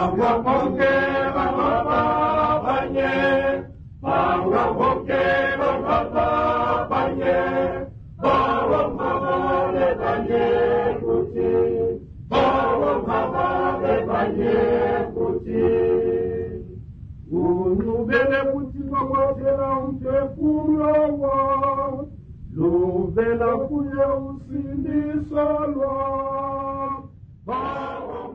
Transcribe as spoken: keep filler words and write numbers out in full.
Bawapoke, bawabanye, bawapoke, bawabanye, bawamama lebanye kuti, bawamama lebanye kuti. Unubele kuti wawatela umtefulowa, luvela kuye usindiswa lwa.